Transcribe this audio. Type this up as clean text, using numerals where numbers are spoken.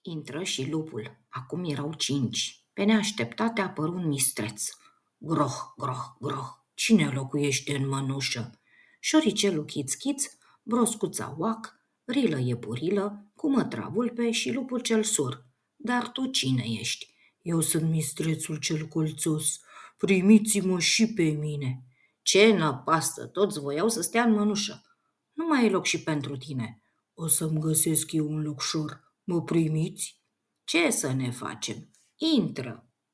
Intră și lupul. Acum erau 5. Pe neașteptate apăru un mistreț. Groh, groh, groh, cine locuiește în mănușă? Șoricelul chiț-chiț, broscuța oac, rilă iepurilă, cu mătra vulpe și lupul cel sur. Dar tu cine ești? Eu sunt mistrețul cel colțos. Primiți-mă și pe mine. Ce năpastă, toți voiau să stea în mănușă. Nu mai e loc și pentru tine. O să-mi găsesc eu un locșor. Mă primiți? Ce să ne facem? Intră!